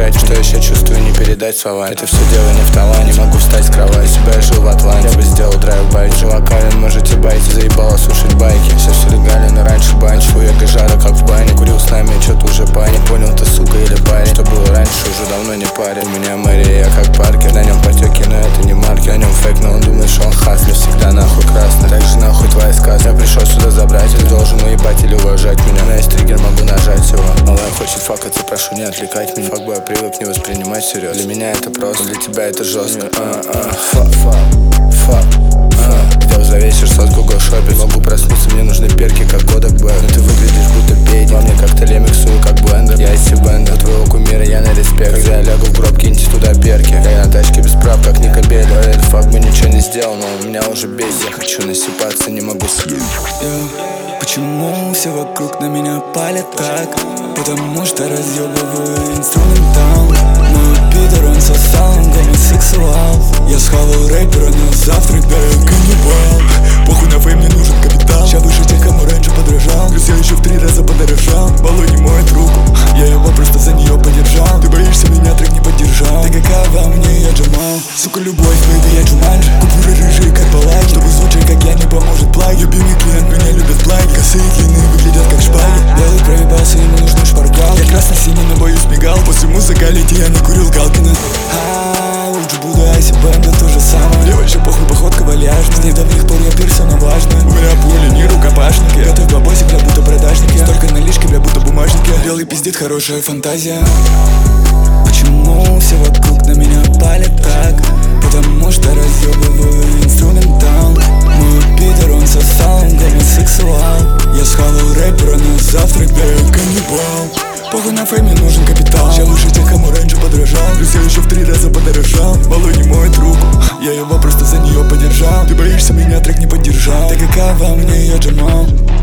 ебать, что я сейчас чувствую, не передать словами. Это все дело не в таланте, не могу встать с кровати. Себя я жил в Атланте, я бы сделал драйв-байк. Чуваками можете байки, заебало слушать байки. Сейчас все легально, раньше банч, эго жара, как в бане. Курил с нами, что-то уже пани. Понял, ты сука или парень. Что было раньше, уже давно не парень. У меня Мария, я как Паркер. На нем потеки, но это не маркер. На нем фейк, но он думает, что он хаслер. Всегда нахуй красный, так же нахуй твоя сказка. Я пришел сюда забрать, ты должен уебать или уважать меня. На есть триггер, могу нажать его. Малая хочет факаться, прошу не отвлекать меня. Факбой, я привык не воспринимать всерьез. Для меня это просто, для тебя это жестко. Сделал за вечер сотку го-шопить. Могу проснуться, мне нужны перки, как Kodak Black. Но ты выглядишь будто пейдик. Во мне коктейль я миксую, как блендер. Я из Бендер, твоего кумира я на респект. Когда я лягу в гроб, киньте туда перки. Я на тачке без прав, как Ника Белли. Этот факт бы ничего не сделал, но у меня уже бесит. Я хочу насыпаться, не могу съесть. Почему все вокруг на меня палят так? Потому что разъебываю инструментал. Мой Питер, он сосал, он гомосексуал. Я схавал рэпера на завтрак, да я каннибал. Похуй на фейм, мне нужен капитал. Ща выше тех, кому раньше подражал. Плюс я еще в 3 раза подорожал. Малой не моет руку, я его просто за нее подержал. Ты боишься меня, трек не поддержал. Ты какая во мне, я Джамал. Сука, любовь, бэйби, я Джуманджи. Купюры рыжие, как балаги. Чтобы звучать, как я, не поможет плаги. Любимый клиент, меня любят плаги. Косые длинные выглядят как шпаги. Белый проебался, ему нужны шпаргалки. Я красно-синий, но боюсь мигал. После музыкалити я не курил Галкина. Лучше буду Айси Бенда, то же самое. Мне вообще похуй, походка вальяжная. С недавних пор я персона важная. У меня пули, не рукопашники. Готовь бабосик, бля, будто продажники. Столько налички, бля, будто бумажники. Белый пиздит, хорошая фантазия. Почему все вокруг на меня палят так? Потому что разъебываю инструментал. Мой Питер, он сосал, он гомосексуал. Я схавал рэпера на завтрак, да я каннибал. Похуй на фейме, нужен капитал. Ща выше тех, кому раньше подражал. Плюс я еще в 3 раза подорожал. Малой не моет руку, я его просто за нее подержал. Ты боишься меня, трек не поддержал. Ты какая во мне, я Джамал.